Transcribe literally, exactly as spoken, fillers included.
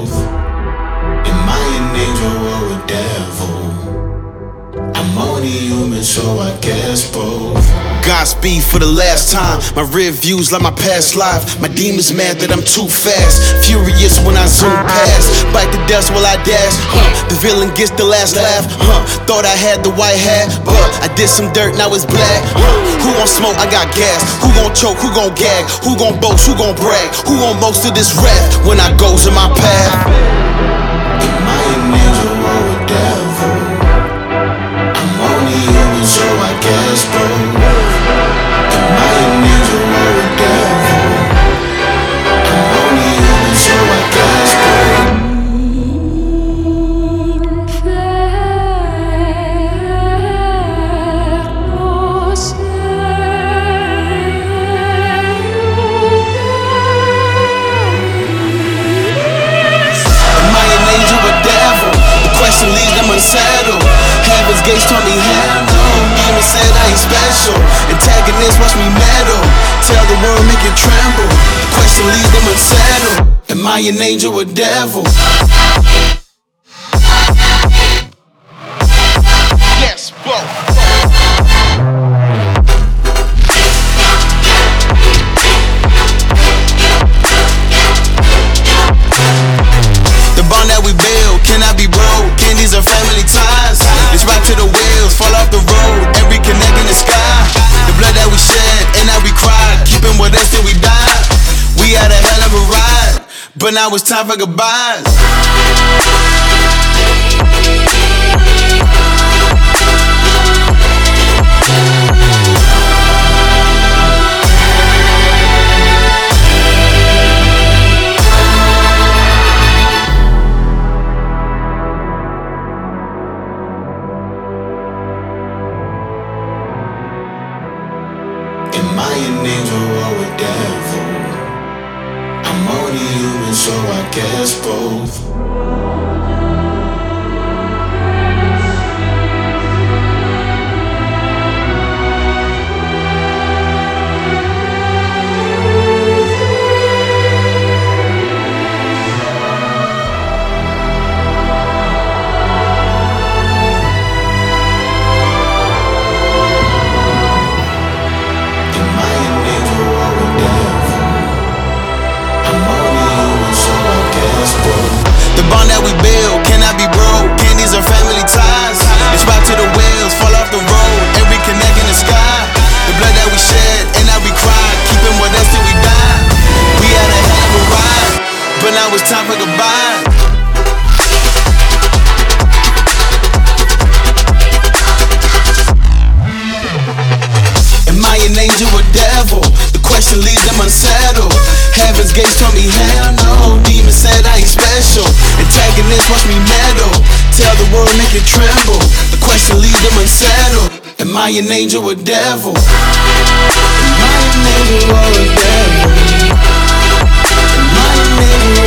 both? Am I an angel or a devil? I'm only human, so I guess both. Godspeed for the last time. My rear views like my past life. My demons mad that I'm too fast. Furious when I zoom past. Bite the dust while I dash. Huh. The villain gets the last laugh. Huh. Thought I had the white hat, but I did some dirt, now it's black. Huh. Who gon' smoke? I got gas. Who gon' choke? Who gon' gag? Who gon' boast? Who gon' brag? Who gon' boast of this rap when I goes in my path? Am I an angel or a devil? I'm only human, so I guess both. Am I an angel or a devil? I'm only human, so I guess both. Am I an angel or devil? The question leaves them unsettled. Heaven's gates told me hell no. Demon said I ain't special. Antagonists watch me meddle. Tell the world, make it tremble. The question leaves them unsettled. Am I an angel or devil? Yes, both. The bond that we build cannot be broken. These are family ties. Let's ride to the wheels, fall off the road, and reconnect in the sky. The blood that we shed and that we cried, keeping with us till we die. We had a hell of a ride, but now it's time for goodbyes. Am I an angel or a devil? I'm only human, so I guess both. Am I an angel or a devil? I'm only human, so I guess both. The bond that we build cannot be broken. These are family ties. Let's ride to the wheels, fall off the road, and reconnect in the sky. The blood that we shed and that we cried, keeping with us till we die. We had a hell of a ride, but now it's time for goodbye. Am I an angel or devil? The question leaves them unsettled. Heaven's gates told me hell no. Demon said I ain't special. Antagonists watch me meddle. Tell the world, make it tremble. The question leaves them unsettled. Am I an angel or devil? Am I an angel or a devil? Am I an angel